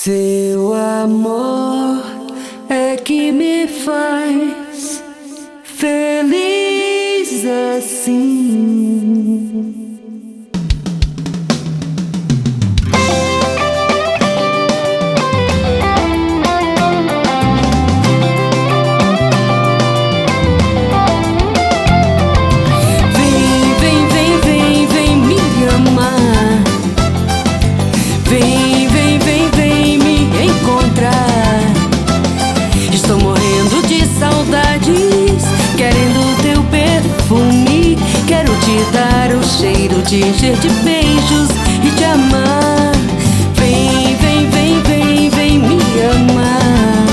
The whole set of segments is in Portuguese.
Seu amor é que me faz feliz assim. Estou morrendo de saudades, querendo teu perfume. Quero te dar o cheiro, te encher de beijos e te amar. Vem, vem, vem, vem, vem me amar.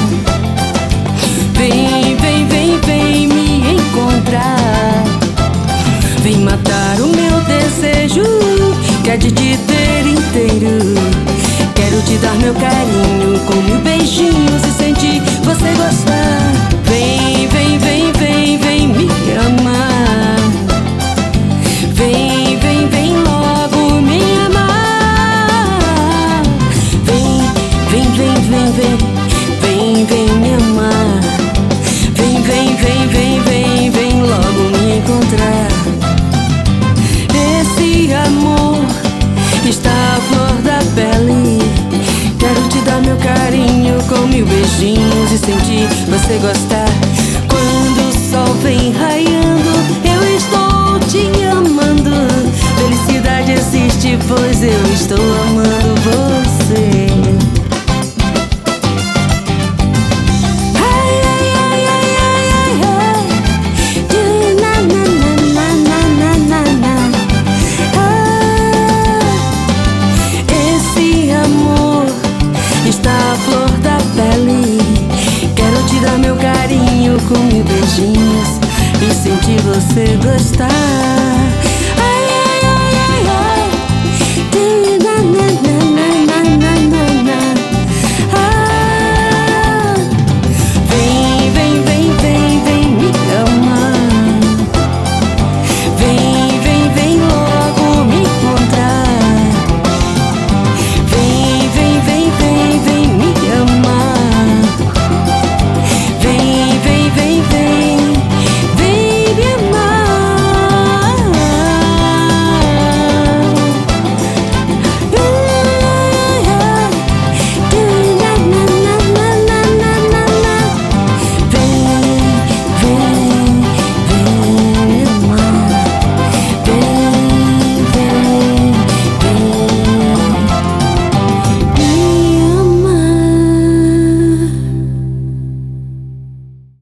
Vem, vem, vem, vem me encontrar. Vem matar o meu desejo, que é de te ter inteiro. Quero te dar meu carinho com mil beijinhos e sentir você gostar. Vem, vem, vem, vem, vem me amar. Vem, vem, vem logo me amar. Vem, vem, vem, vem, vem, vem, vem me amar. Vem, vem, vem, vem, vem, vem logo me encontrar. Esse amor está à flor da pele. Quero te dar meu carinho com mil beijinhos e sentir você gostar. Quando o sol vem raiando, eu estou te amando. Felicidade existe, pois eu estou amando você. Está a flor da pele. Quero te dar meu carinho com mil beijinhos e sentir você gostar.